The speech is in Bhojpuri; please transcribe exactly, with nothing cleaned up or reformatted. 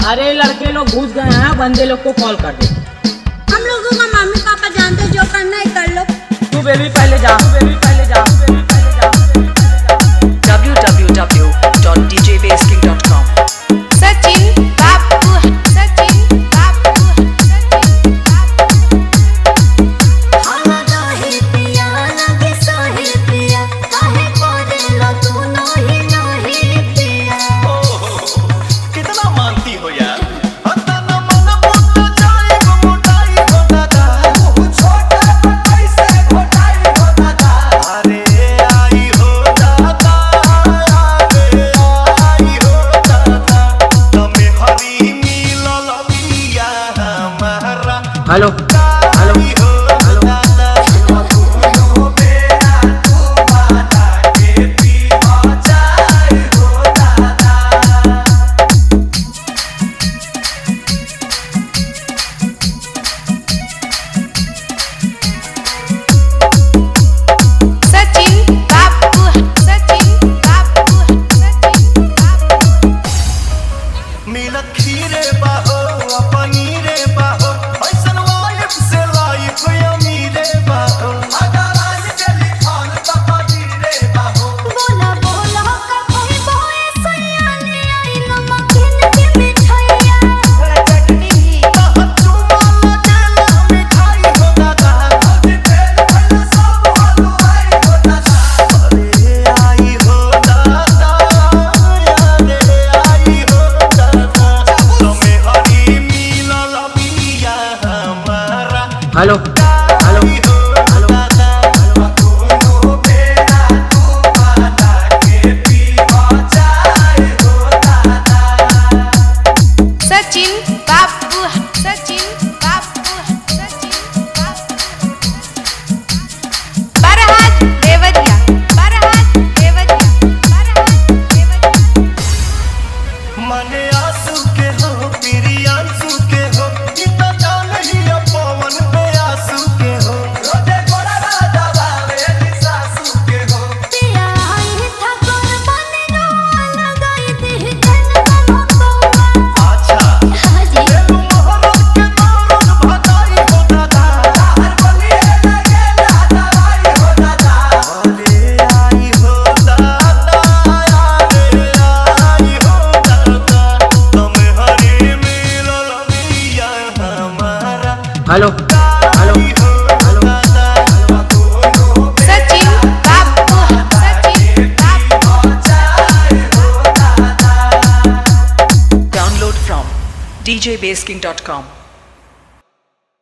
अरे लड़के लोग घुस गए हैं, बंदे लोग को कॉल कर दे। हम लोगों का मम्मी पापा जानते, जो करना है कर लो। तू बेबी पहले जा, तू बेबी पहले जा, तू बेबी पहले जा, तू बेबी पहले जा। w w w dot d j base king dot com Sachin बाबू, सचिन बाबू, सचिन बाबू। हमारा ही पिया लगे सोहे पिया, काहे कोरेला तू नहीं नहीं पिया। कितना मानती हो यार। हत्ता न मन मुट जाए गो मोटाई हो दादा, तू छोटा बटाई से घोटाई हो दादा। अरे आई हो दादा, अरे आई हो दादा, तमे हरी मिलल पिया हमारा। हेलो हेलो हेलो तू बेरा तू बाता के पी जाए हो दादा। सचिन बाबू, सचिन बाबू, सचिन बाबू। मिलत खीरे बाहो पनीरे बाहो, ऐसन वाइफ से लाइफ अमीरे बाहो। अगराज के लिखान तकदीरे बाहो। बोला बोला का कोई बोए सयाने आई नमकीन की मिठाइया। चटनी तहत चुमा लगेला मिठाई हो दादा, अभी फेल भइल सब हलवाई हो दादा। अरे आई हो दादा, अरे आई हो दादा, तमे हरी मिलल पिया हमारा। हेलो हेलो हेलो तू बेरा तू बाता के पी जाए हो दादा। सचिन बाबू, सचिन बाबू, सचिन बाबू। बरहात देवरिया, बरहात देवरिया, बरहात देवरिया। मने आंसू के हो प्रियांशु के हो, इतना जान ही पवन पे आंसू के हो। रोजे गोरा राजा बावे सासू के हो। पिया आई था कुर्बानी रो लगाई थी तन मनोबा। अच्छा हाजी तू मोहब्बत के दारुन भगाई हो दादा, हर बलिए लगेला दवाई हो दादा। अरे आई हो दादा, अरे आई हो दादा, तमे हरी मिलल पिया हमारा। हेलो हेलो हेलो सचिन बाबू, सचिन बाबू। download from d j base king dot com